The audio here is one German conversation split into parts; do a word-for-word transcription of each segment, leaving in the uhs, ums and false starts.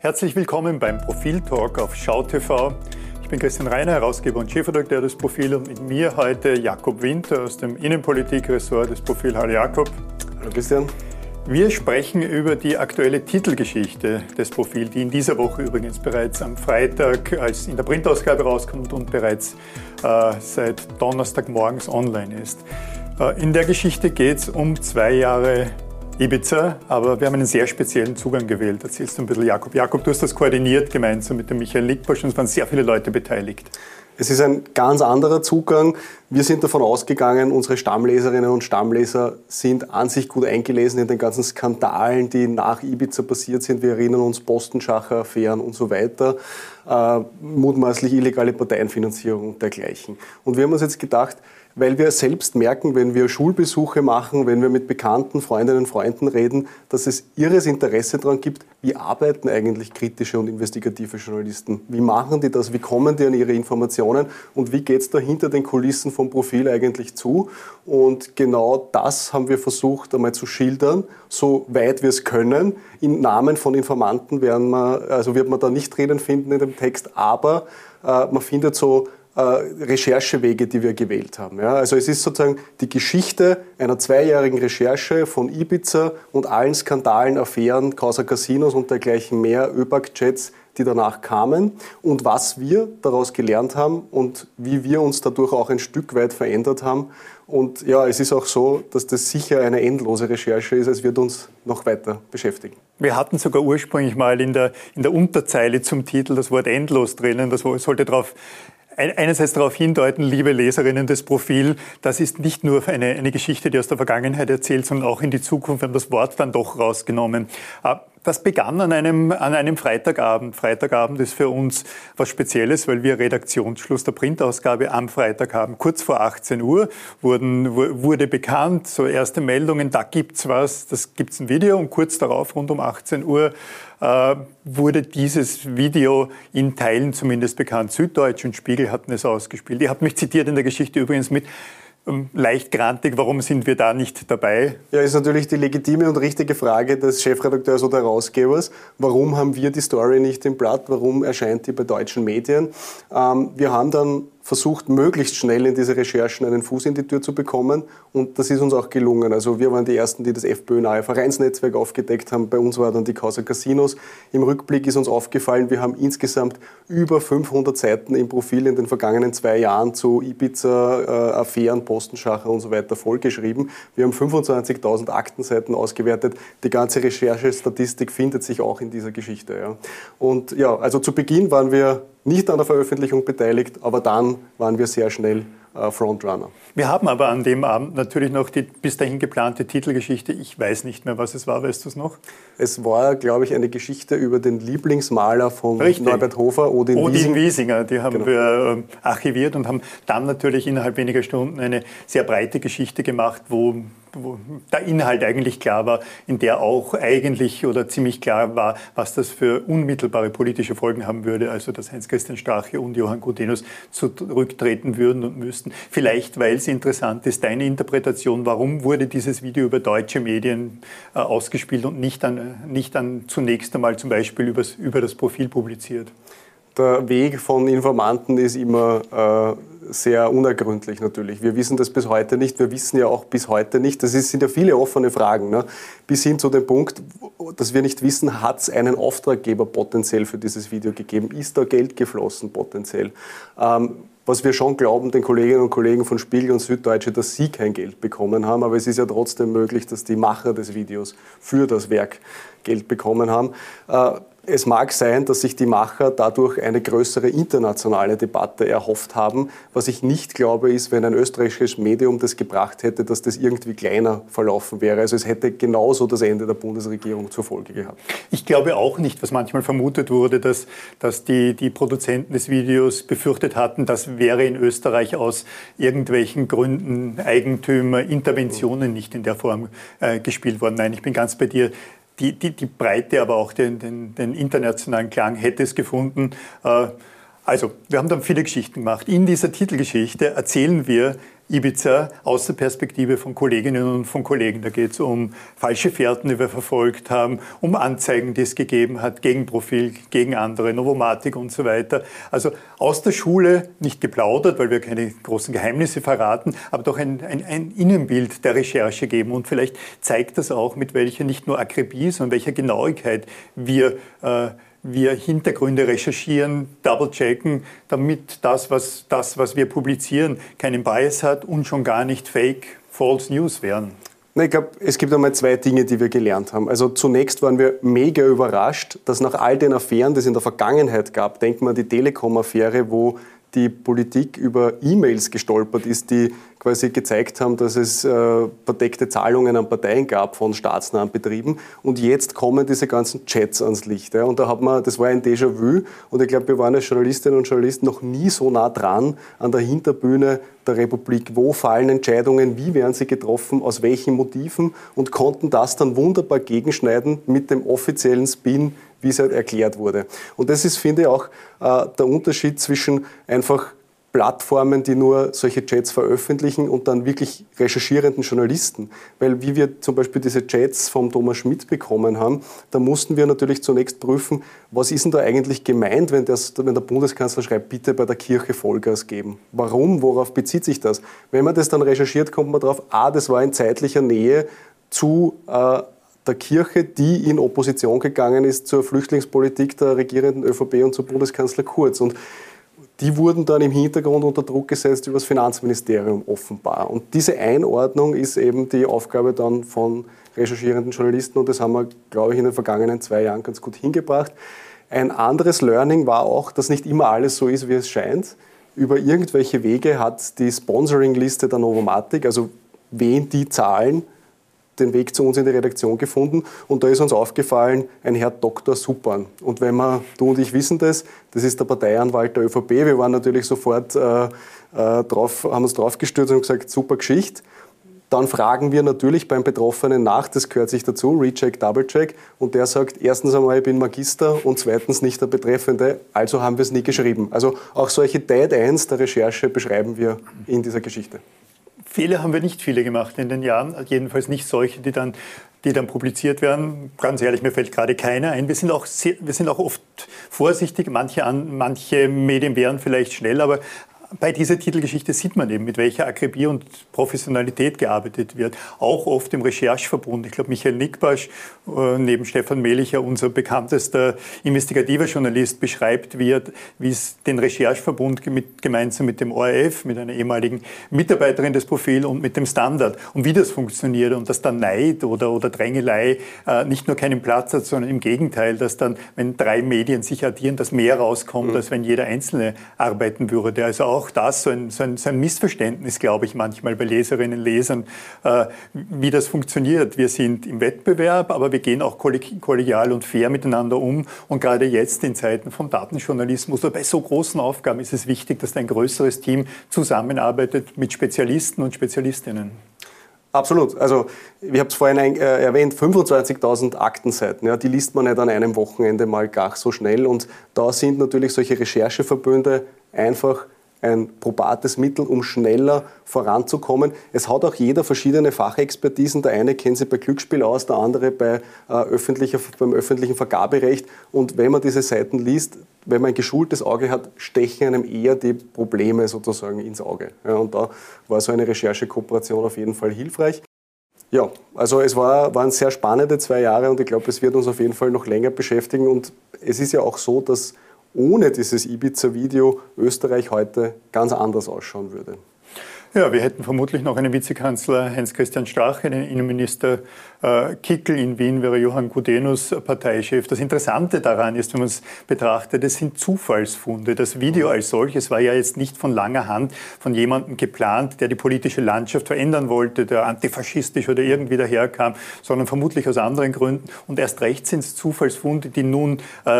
Herzlich willkommen beim Profil-Talk auf Schau T V. Ich bin Christian Reiner, Herausgeber und Chefredakteur des Profil, und mit mir heute Jakob Winter aus dem Innenpolitik-Ressort des Profil. Hallo Jakob. Hallo Christian. Wir sprechen über die aktuelle Titelgeschichte des Profil, die in dieser Woche übrigens bereits am Freitag als in der Printausgabe rauskommt und bereits äh, seit Donnerstagmorgens online ist. Äh, in der Geschichte geht es um zwei Jahre Ibiza, aber wir haben einen sehr speziellen Zugang gewählt. Erzählst du ein bisschen, Jakob. Jakob, du hast das koordiniert gemeinsam mit dem Michael Lickbosch und es waren sehr viele Leute beteiligt. Es ist ein ganz anderer Zugang. Wir sind davon ausgegangen, unsere Stammleserinnen und Stammleser sind an sich gut eingelesen in den ganzen Skandalen, die nach Ibiza passiert sind. Wir erinnern uns Postenschacher-Affären und so weiter, äh, mutmaßlich illegale Parteienfinanzierung und dergleichen. Und wir haben uns jetzt gedacht, weil wir selbst merken, wenn wir Schulbesuche machen, wenn wir mit bekannten Freundinnen und Freunden reden, dass es irres Interesse daran gibt, wie arbeiten eigentlich kritische und investigative Journalisten? Wie machen die das? Wie kommen die an ihre Informationen? Und wie geht es da hinter den Kulissen vom Profil eigentlich zu? Und genau das haben wir versucht einmal zu schildern, so weit wir es können. Im Namen von Informanten werden wir, also wird man da nicht drinnen finden in dem Text, aber äh, man findet so Recherchewege, die wir gewählt haben. Ja, also es ist sozusagen die Geschichte einer zweijährigen Recherche von Ibiza und allen Skandalen, Affären, Causa Casinos und dergleichen mehr, ÖBAG-Chats, die danach kamen, und was wir daraus gelernt haben und wie wir uns dadurch auch ein Stück weit verändert haben. Und ja, es ist auch so, dass das sicher eine endlose Recherche ist. Es wird uns noch weiter beschäftigen. Wir hatten sogar ursprünglich mal in der, in der Unterzeile zum Titel das Wort endlos drinnen. Das sollte darauf einerseits darauf hindeuten, liebe Leserinnen des Profil, das ist nicht nur eine, eine Geschichte, die aus der Vergangenheit erzählt, sondern auch in die Zukunft. Wir haben das Wort dann doch rausgenommen. Das begann an einem, an einem Freitagabend. Freitagabend ist für uns was Spezielles, weil wir Redaktionsschluss der Printausgabe am Freitag haben. Kurz vor achtzehn Uhr wurden, wurde bekannt, so erste Meldungen, da gibt's was, das gibt's ein Video, und kurz darauf, rund um achtzehn Uhr, äh, wurde dieses Video in Teilen zumindest bekannt. Süddeutsche und Spiegel hatten es ausgespielt. Ihr habt mich zitiert in der Geschichte übrigens mit leicht grantig, warum sind wir da nicht dabei? Ja, ist natürlich die legitime und richtige Frage des Chefredakteurs oder Herausgebers. Warum haben wir die Story nicht im Blatt? Warum erscheint die bei deutschen Medien? Ähm, wir haben dann versucht, möglichst schnell in diese Recherchen einen Fuß in die Tür zu bekommen, und das ist uns auch gelungen. Also wir waren die Ersten, die das FPÖ-nahe Vereinsnetzwerk aufgedeckt haben. Bei uns war dann die Causa Casinos. Im Rückblick ist uns aufgefallen, wir haben insgesamt über fünfhundert Seiten im Profil in den vergangenen zwei Jahren zu Ibiza, äh, Affären, Postenschacher und so weiter vollgeschrieben. Wir haben fünfundzwanzigtausend Aktenseiten ausgewertet. Die ganze Recherchestatistik findet sich auch in dieser Geschichte. Ja. Und ja, also zu Beginn waren wir nicht an der Veröffentlichung beteiligt, aber dann waren wir sehr schnell äh, Frontrunner. Wir haben aber an dem Abend natürlich noch die bis dahin geplante Titelgeschichte. Ich weiß nicht mehr, was es war. Weißt du es noch? Es war, glaube ich, eine Geschichte über den Lieblingsmaler von Richtig. Norbert Hofer, Odin, Odin Wiesinger. Wiesinger. Die haben genau. wir äh, archiviert und haben dann natürlich innerhalb weniger Stunden eine sehr breite Geschichte gemacht, wo wo der Inhalt eigentlich klar war, in der auch eigentlich oder ziemlich klar war, was das für unmittelbare politische Folgen haben würde, also dass Heinz-Christian Strache und Johann Gudenus zurücktreten würden und müssten. Vielleicht, weil es interessant ist, deine Interpretation, warum wurde dieses Video über deutsche Medien äh, ausgespielt und nicht dann, nicht dann zunächst einmal zum Beispiel übers, über das Profil publiziert? Der Weg von Informanten ist immer äh, sehr unergründlich natürlich. Wir wissen das bis heute nicht. Wir wissen ja auch bis heute nicht. Das ist, sind ja viele offene Fragen. Ne? Bis hin zu dem Punkt, dass wir nicht wissen, hat es einen Auftraggeber potenziell für dieses Video gegeben? Ist da Geld geflossen potenziell? Ähm, Was wir schon glauben, den Kolleginnen und Kollegen von Spiegel und Süddeutsche, dass sie kein Geld bekommen haben. Aber es ist ja trotzdem möglich, dass die Macher des Videos für das Werk Geld bekommen haben. Es mag sein, dass sich die Macher dadurch eine größere internationale Debatte erhofft haben. Was ich nicht glaube, ist, wenn ein österreichisches Medium das gebracht hätte, dass das irgendwie kleiner verlaufen wäre. Also es hätte genauso das Ende der Bundesregierung zur Folge gehabt. Ich glaube auch nicht, was manchmal vermutet wurde, dass, dass die, die Produzenten des Videos befürchtet hatten, das wäre in Österreich aus irgendwelchen Gründen, Eigentümer, Interventionen nicht in der Form äh, gespielt worden. Nein, ich bin ganz bei dir. Die, die, die Breite, aber auch den, den, den internationalen Klang hätte es gefunden. Äh, Also, wir haben dann viele Geschichten gemacht. In dieser Titelgeschichte erzählen wir Ibiza aus der Perspektive von Kolleginnen und von Kollegen. Da geht es um falsche Fährten, die wir verfolgt haben, um Anzeigen, die es gegeben hat, gegen Profil, gegen andere, Novomatic und so weiter. Also aus der Schule, nicht geplaudert, weil wir keine großen Geheimnisse verraten, aber doch ein, ein, ein Innenbild der Recherche geben. Und vielleicht zeigt das auch, mit welcher nicht nur Akribie, sondern welcher Genauigkeit wir äh, wir Hintergründe recherchieren, double-checken, damit das was, das, was wir publizieren, keinen Bias hat und schon gar nicht Fake, False News wären. Ich glaube, es gibt einmal zwei Dinge, die wir gelernt haben. Also zunächst waren wir mega überrascht, dass nach all den Affären, die es in der Vergangenheit gab, denken wir an die Telekom-Affäre, wo die Politik über E-Mails gestolpert ist, die quasi gezeigt haben, dass es äh, verdeckte Zahlungen an Parteien gab von staatsnahen Betrieben. Und jetzt kommen diese ganzen Chats ans Licht. Ja. Und da hat man, das war ein Déjà-vu. Und ich glaube, wir waren als Journalistinnen und Journalisten noch nie so nah dran an der Hinterbühne der Republik. Wo fallen Entscheidungen? Wie werden sie getroffen? Aus welchen Motiven? Und konnten das dann wunderbar gegenschneiden mit dem offiziellen Spin, wie es halt erklärt wurde. Und das ist, finde ich, auch äh, der Unterschied zwischen einfach Plattformen, die nur solche Chats veröffentlichen und dann wirklich recherchierenden Journalisten. Weil wie wir zum Beispiel diese Chats vom Thomas Schmidt bekommen haben, da mussten wir natürlich zunächst prüfen, was ist denn da eigentlich gemeint, wenn, das, wenn der Bundeskanzler schreibt, bitte bei der Kirche Vollgas geben. Warum? Worauf bezieht sich das? Wenn man das dann recherchiert, kommt man drauf, ah, das war in zeitlicher Nähe zu äh, der Kirche, die in Opposition gegangen ist zur Flüchtlingspolitik der regierenden ÖVP und zu Bundeskanzler Kurz. Und die wurden dann im Hintergrund unter Druck gesetzt über das Finanzministerium offenbar. Und diese Einordnung ist eben die Aufgabe dann von recherchierenden Journalisten und das haben wir, glaube ich, in den vergangenen zwei Jahren ganz gut hingebracht. Ein anderes Learning war auch, dass nicht immer alles so ist, wie es scheint. Über irgendwelche Wege hat die Sponsoring-Liste der Novomatic, also wen die zahlen, den Weg zu uns in die Redaktion gefunden und da ist uns aufgefallen, ein Herr Doktor Suppan. Und wenn wir, du und ich wissen das, das ist der Parteianwalt der ÖVP, wir waren natürlich sofort äh, äh, drauf, haben uns drauf gestürzt und gesagt, super Geschichte. Dann fragen wir natürlich beim Betroffenen nach, das gehört sich dazu, Recheck, Doublecheck, und der sagt, erstens einmal, ich bin Magister und zweitens nicht der Betreffende, also haben wir es nie geschrieben. Also auch solche Dead Ends der Recherche beschreiben wir in dieser Geschichte. Fehler haben wir nicht viele gemacht in den Jahren, jedenfalls nicht solche, die dann, die dann publiziert werden. Ganz ehrlich, mir fällt gerade keiner ein. Wir sind auch, sehr, wir sind auch oft vorsichtig, manche, an, manche Medien wären vielleicht schnell, aber bei dieser Titelgeschichte sieht man eben, mit welcher Akribie und Professionalität gearbeitet wird. Auch oft im Rechercheverbund. Ich glaube, Michael Nickbasch, äh, neben Stefan Mehlicher, unser bekanntester investigativer Journalist, beschreibt, wie, er, wie es den Rechercheverbund mit, gemeinsam mit dem O R F, mit einer ehemaligen Mitarbeiterin des Profil und mit dem Standard und wie das funktioniert und dass dann Neid oder, oder Drängelei äh, nicht nur keinen Platz hat, sondern im Gegenteil, dass dann, wenn drei Medien sich addieren, dass mehr rauskommt, mhm. als wenn jeder Einzelne arbeiten würde. Also auch Auch das, so ein, so, ein, so ein Missverständnis, glaube ich, manchmal bei Leserinnen und Lesern, äh, wie das funktioniert. Wir sind im Wettbewerb, aber wir gehen auch kollegial und fair miteinander um. Und gerade jetzt in Zeiten von Datenjournalismus oder bei so großen Aufgaben ist es wichtig, dass ein größeres Team zusammenarbeitet mit Spezialisten und Spezialistinnen. Absolut. Also ich habe es vorhin ein, äh, erwähnt, fünfundzwanzigtausend Aktenseiten. Ja, die liest man nicht an einem Wochenende mal gar so schnell. Und da sind natürlich solche Rechercheverbünde einfach ein probates Mittel, um schneller voranzukommen. Es hat auch jeder verschiedene Fachexpertisen. Der eine kennt sich bei Glücksspiel aus, der andere bei, äh, öffentlicher, beim öffentlichen Vergaberecht. Und wenn man diese Seiten liest, wenn man ein geschultes Auge hat, stechen einem eher die Probleme sozusagen ins Auge. Ja, und da war so eine Recherchekooperation auf jeden Fall hilfreich. Ja, also es war, waren sehr spannende zwei Jahre und ich glaube, es wird uns auf jeden Fall noch länger beschäftigen. Und es ist ja auch so, dass ohne dieses Ibiza-Video Österreich heute ganz anders ausschauen würde. Ja, wir hätten vermutlich noch einen Vizekanzler Heinz-Christian Strache, einen Innenminister äh, Kickl. In Wien wäre Johann Gudenus Parteichef. Das Interessante daran ist, wenn man es betrachtet, das sind Zufallsfunde. Das Video als solches war ja jetzt nicht von langer Hand von jemandem geplant, der die politische Landschaft verändern wollte, der antifaschistisch oder irgendwie daherkam, sondern vermutlich aus anderen Gründen. Und erst recht sind es Zufallsfunde, die nun äh,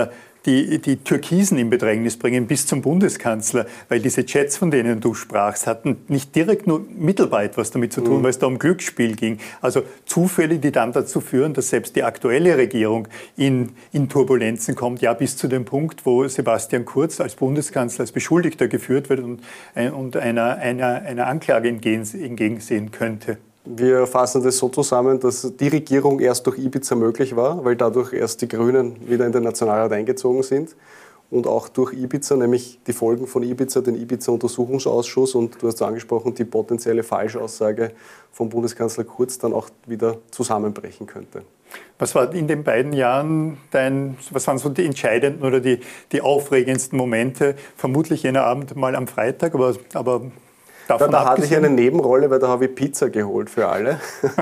die, die Türkisen in Bedrängnis bringen bis zum Bundeskanzler, weil diese Chats, von denen du sprachst, hatten nicht direkt nur mittelbar etwas damit zu tun, mhm. weil es da um Glücksspiel ging. Also Zufälle, die dann dazu führen, dass selbst die aktuelle Regierung in, in Turbulenzen kommt, ja bis zu dem Punkt, wo Sebastian Kurz als Bundeskanzler als Beschuldigter geführt wird und, und einer, einer, einer Anklage entgegensehen könnte. Wir fassen das so zusammen, dass die Regierung erst durch Ibiza möglich war, weil dadurch erst die Grünen wieder in den Nationalrat eingezogen sind. Und auch durch Ibiza, nämlich die Folgen von Ibiza, den Ibiza-Untersuchungsausschuss und du hast angesprochen, die potenzielle Falschaussage vom Bundeskanzler Kurz dann auch wieder zusammenbrechen könnte. Was war in den beiden Jahren dein, was waren so die entscheidenden oder die, die aufregendsten Momente? Vermutlich jener Abend mal am Freitag, aber, aber Da, da hatte ich eine Nebenrolle, weil da habe ich Pizza geholt für alle.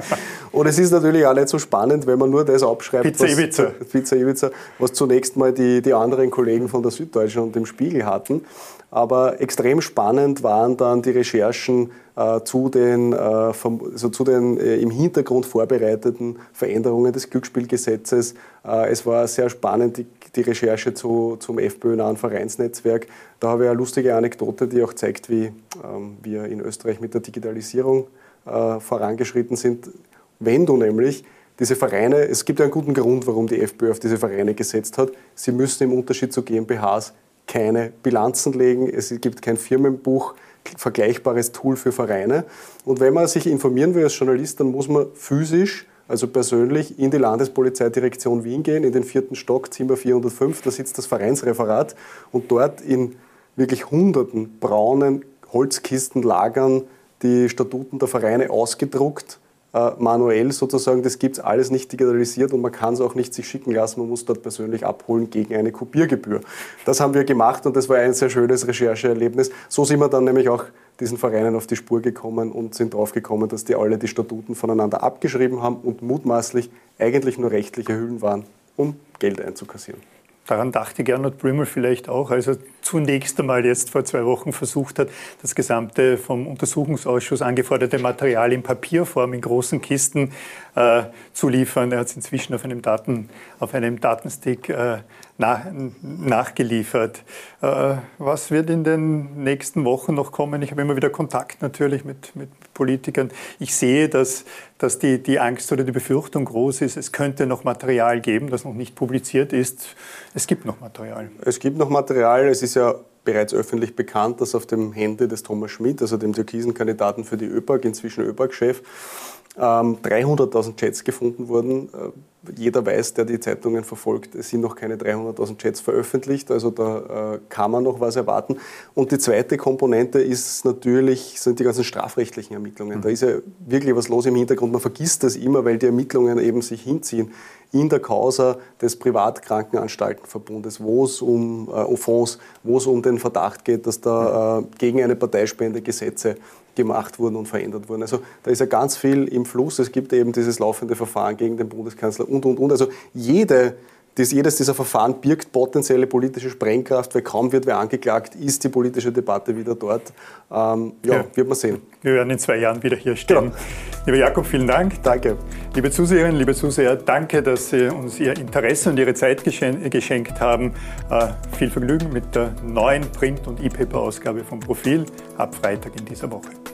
Und es ist natürlich auch nicht so spannend, wenn man nur das abschreibt, Pizza was, Ibiza. Pizza Ibiza, was zunächst mal die, die anderen Kollegen von der Süddeutschen und dem Spiegel hatten. Aber extrem spannend waren dann die Recherchen äh, zu den, äh, also zu den äh, im Hintergrund vorbereiteten Veränderungen des Glücksspielgesetzes. Äh, es war sehr spannend, die, die Recherche zu, zum FPÖ-nahen Vereinsnetzwerk. Da habe ich eine lustige Anekdote, die auch zeigt, wie ähm, wir in Österreich mit der Digitalisierung äh, vorangeschritten sind. Wenn du nämlich diese Vereine, es gibt einen guten Grund, warum die FPÖ auf diese Vereine gesetzt hat, sie müssen im Unterschied zu GmbHs keine Bilanzen legen, es gibt kein Firmenbuch, vergleichbares Tool für Vereine. Und wenn man sich informieren will als Journalist, dann muss man physisch, also persönlich, in die Landespolizeidirektion Wien gehen, in den vierten Stock, Zimmer vierhundertfünf, da sitzt das Vereinsreferat und dort in wirklich hunderten braunen Holzkisten lagern die Statuten der Vereine ausgedruckt, äh, manuell sozusagen. Das gibt es alles nicht digitalisiert und man kann es auch nicht sich schicken lassen. Man muss dort persönlich abholen gegen eine Kopiergebühr. Das haben wir gemacht und das war ein sehr schönes Rechercheerlebnis. So sind wir dann nämlich auch diesen Vereinen auf die Spur gekommen und sind drauf gekommen, dass die alle die Statuten voneinander abgeschrieben haben und mutmaßlich eigentlich nur rechtliche Hüllen waren, um Geld einzukassieren. Daran dachte Gernot Blümel vielleicht auch, als er zunächst einmal jetzt vor zwei Wochen versucht hat, das gesamte vom Untersuchungsausschuss angeforderte Material in Papierform in großen Kisten äh, zu liefern. Er hat es inzwischen auf einem, Daten, auf einem Datenstick äh, nach, nachgeliefert. Äh, was wird in den nächsten Wochen noch kommen? Ich habe immer wieder Kontakt natürlich mit, mit Politikern. Ich sehe, dass, dass die, die Angst oder die Befürchtung groß ist, es könnte noch Material geben, das noch nicht publiziert ist. Es gibt noch Material. Es gibt noch Material. Es ist ja bereits öffentlich bekannt, dass auf dem Handy des Thomas Schmidt, also dem türkisen Kandidaten für die ÖPAG, inzwischen ÖPAG-Chef, ähm, dreihunderttausend Chats gefunden wurden. Äh, jeder weiß, der die Zeitungen verfolgt, es sind noch keine dreihunderttausend Chats veröffentlicht, also da äh, kann man noch was erwarten. Und die zweite Komponente ist natürlich, sind die ganzen strafrechtlichen Ermittlungen. Mhm. Da ist ja wirklich was los im Hintergrund. Man vergisst das immer, weil die Ermittlungen eben sich hinziehen in der Causa des Privatkrankenanstaltenverbundes, wo es um, äh, um Fonds, wo es um den Verdacht geht, dass da äh, gegen eine Parteispende Gesetze gemacht wurden und verändert wurden. Also da ist ja ganz viel im Fluss. Es gibt eben dieses laufende Verfahren gegen den Bundeskanzler und, und, und. Also jede, dies, jedes dieser Verfahren birgt potenzielle politische Sprengkraft, weil kaum wird wer angeklagt, ist die politische Debatte wieder dort. Ähm, ja, ja, wird man sehen. Wir werden in zwei Jahren wieder hier stehen. Genau. Lieber Jakob, vielen Dank. Danke. Liebe Zuseherinnen, liebe Zuseher, danke, dass Sie uns Ihr Interesse und Ihre Zeit geschenkt haben. Äh, viel Vergnügen mit der neuen Print- und E-Paper-Ausgabe vom Profil ab Freitag in dieser Woche.